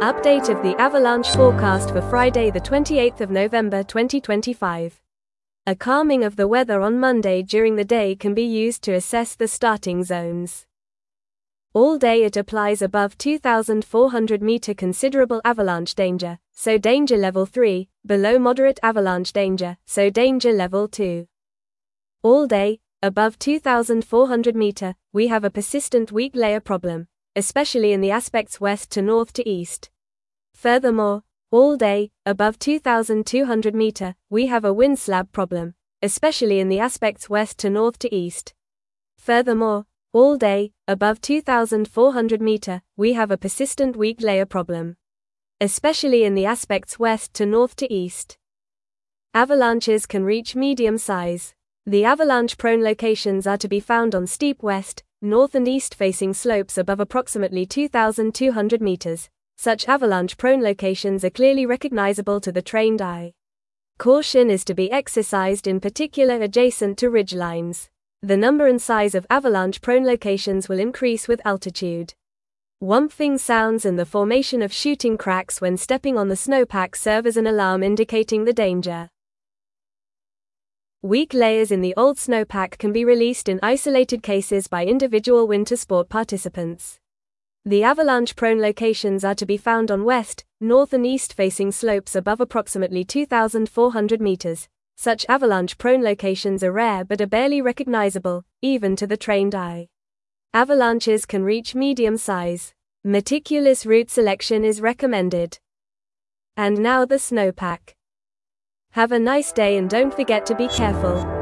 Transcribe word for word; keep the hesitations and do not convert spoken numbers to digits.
Update of the avalanche forecast for Friday the twenty-eighth of November twenty twenty-five. A calming of the weather on Monday during the day can be used to assess the starting zones. All day it applies above two thousand four hundred meter considerable avalanche danger, so danger level three, below moderate avalanche danger, so danger level two. All day, above two thousand four hundred meter, we have a persistent weak layer problem, especially in the aspects west to north to east. Furthermore, all day, above two thousand two hundred meter, we have a wind slab problem, especially in the aspects west to north to east. Furthermore, all day, above two thousand four hundred meter, we have a persistent weak layer problem, especially in the aspects west to north to east. Avalanches can reach medium size. The avalanche-prone locations are to be found on steep west, north and east-facing slopes above approximately two thousand two hundred meters. Such avalanche-prone locations are clearly recognizable to the trained eye. Caution is to be exercised in particular adjacent to ridgelines. The number and size of avalanche-prone locations will increase with altitude. Whumping sounds and the formation of shooting cracks when stepping on the snowpack serve as an alarm indicating the danger. Weak layers in the old snowpack can be released in isolated cases by individual winter sport participants. The avalanche-prone locations are to be found on west, north and east-facing slopes above approximately two thousand four hundred meters. Such avalanche-prone locations are rare but are barely recognizable, even to the trained eye. Avalanches can reach medium size. Meticulous route selection is recommended. And now the snowpack. Have a nice day and don't forget to be careful.